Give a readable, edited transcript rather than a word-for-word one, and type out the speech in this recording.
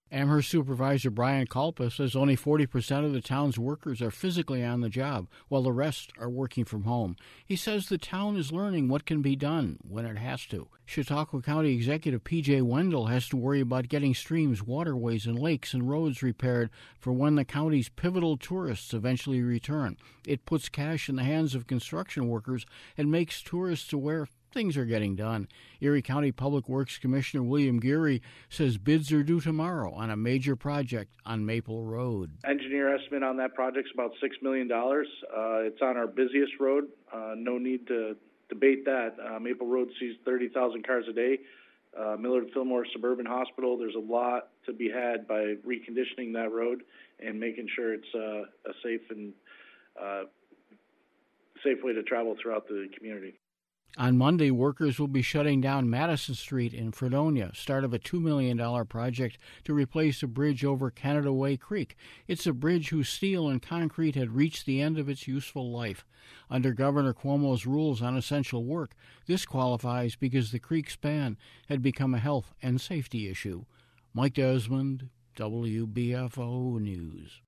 Amherst Supervisor Brian Kalpa says only 40% of the town's workers are physically on the job, while the rest are working from home. He says the town is learning what can be done when it has to. Chautauqua County Executive P.J. Wendell has to worry about getting streams, waterways, and lakes and roads repaired for when the county's pivotal tourists eventually return. It puts cash in the hands of construction workers and makes tourists aware things are getting done. Erie County Public Works Commissioner William Geary says bids are due tomorrow on a major project on Maple Road. Engineer estimate on that project is about $6 million. It's on our busiest road. No need to debate that. Maple Road sees 30,000 cars a day. Millard Fillmore Suburban Hospital, there's a lot to be had by reconditioning that road and making sure it's a safe and safe way to travel throughout the community. On Monday, workers will be shutting down Madison Street in Fredonia, start of a $2 million project to replace a bridge over Canada Way Creek. It's a bridge whose steel and concrete had reached the end of its useful life. Under Governor Cuomo's rules on essential work, this qualifies because the creek span had become a health and safety issue. Mike Desmond, WBFO News.